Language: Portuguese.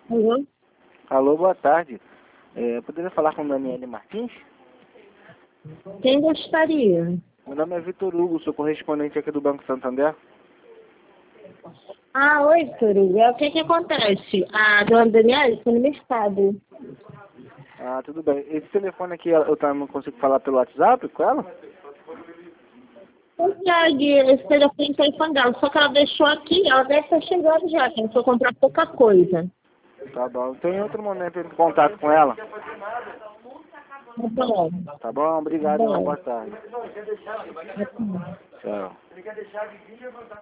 Alô? Alô, boa tarde. Poderia falar com o Daniele Martins? Quem gostaria? Meu nome é Vitor Hugo, sou correspondente aqui do Banco Santander. Ah, oi, Turília. O que que acontece? A dona Daniela está no meu estado. Ah, tudo bem. Esse telefone aqui, não consigo falar pelo WhatsApp com ela? Consegue, esse telefone está em dela, só que ela deixou aqui, ela deve estar chegando já, que eu comprar pouca coisa. Tá bom. Então, em outro momento, eu entro em contato com ela. Tá bom. Tá bom? Tá Obrigado, uma bom. boa tarde. Tá bom. Tchau.